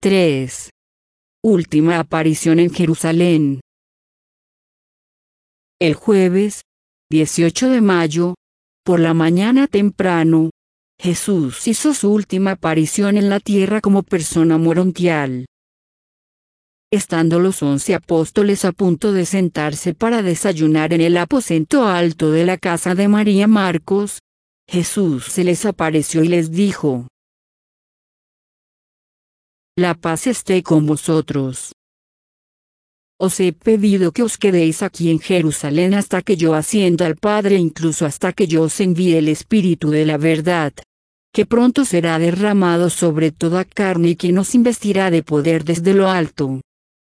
3. Última aparición en Jerusalén. El jueves, 18 de mayo, por la mañana temprano, Jesús hizo su última aparición en la tierra como persona morontial. Estando los 11 apóstoles a punto de sentarse para desayunar en el aposento alto de la casa de María Marcos, Jesús se les apareció y les dijo: La paz esté con vosotros. Os he pedido que os quedéis aquí en Jerusalén hasta que yo ascienda al Padre, incluso hasta que yo os envíe el Espíritu de la verdad, que pronto será derramado sobre toda carne y que nos investirá de poder desde lo alto.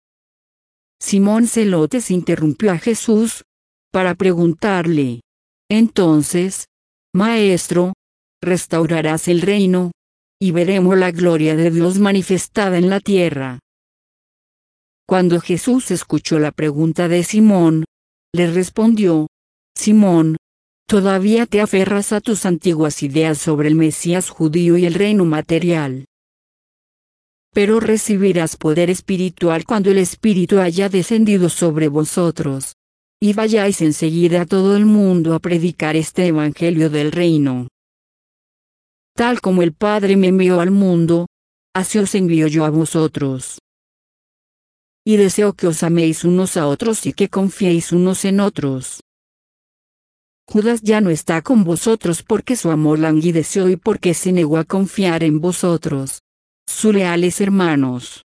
Simón Zelotes interrumpió a Jesús, para preguntarle: Entonces, Maestro, ¿restaurarás el reino? Y veremos la gloria de Dios manifestada en la tierra. Cuando Jesús escuchó la pregunta de Simón, le respondió: Simón, todavía te aferras a tus antiguas ideas sobre el Mesías judío y el reino material. Pero recibirás poder espiritual cuando el Espíritu haya descendido sobre vosotros. Y vayáis enseguida a todo el mundo a predicar este evangelio del reino. Tal como el Padre me envió al mundo, así os envío yo a vosotros. Y deseo que os améis unos a otros y que confiéis unos en otros. Judas ya no está con vosotros porque su amor languideció y porque se negó a confiar en vosotros, sus leales hermanos.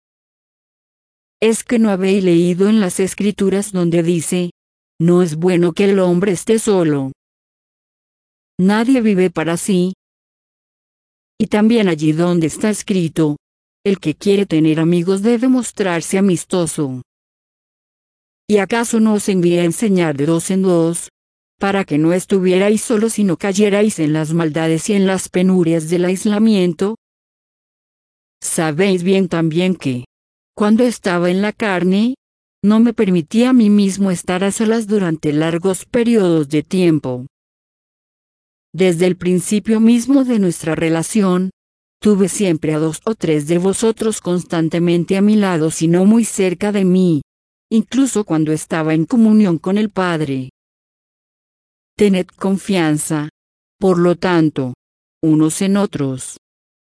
¿Es que no habéis leído en las Escrituras donde dice: no es bueno que el hombre esté solo? Nadie vive para sí. Y también allí donde está escrito: el que quiere tener amigos debe mostrarse amistoso. ¿Y acaso no os envié a enseñar de dos en dos, para que no estuvierais solos y no cayerais en las maldades y en las penurias del aislamiento? Sabéis bien también que, cuando estaba en la carne, no me permitía a mí mismo estar a solas durante largos periodos de tiempo. Desde el principio mismo de nuestra relación, tuve siempre a 2 o 3 de vosotros constantemente a mi lado, si no muy cerca de mí, incluso cuando estaba en comunión con el Padre. Tened confianza, por lo tanto, unos en otros.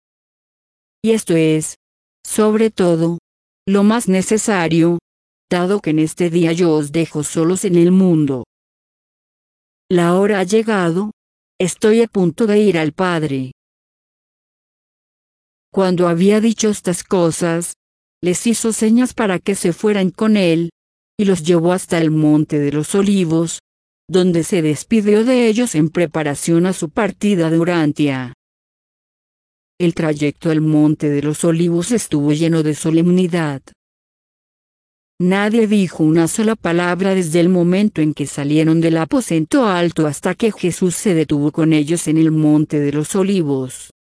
Y esto es, sobre todo, lo más necesario, dado que en este día yo os dejo solos en el mundo. La hora ha llegado, estoy a punto de ir al Padre. Cuando había dicho estas cosas, les hizo señas para que se fueran con él, y los llevó hasta el Monte de los Olivos, donde se despidió de ellos en preparación a su partida de Urantia. El trayecto al Monte de los Olivos estuvo lleno de solemnidad. Nadie dijo una sola palabra desde el momento en que salieron del aposento alto hasta que Jesús se detuvo con ellos en el Monte de los Olivos.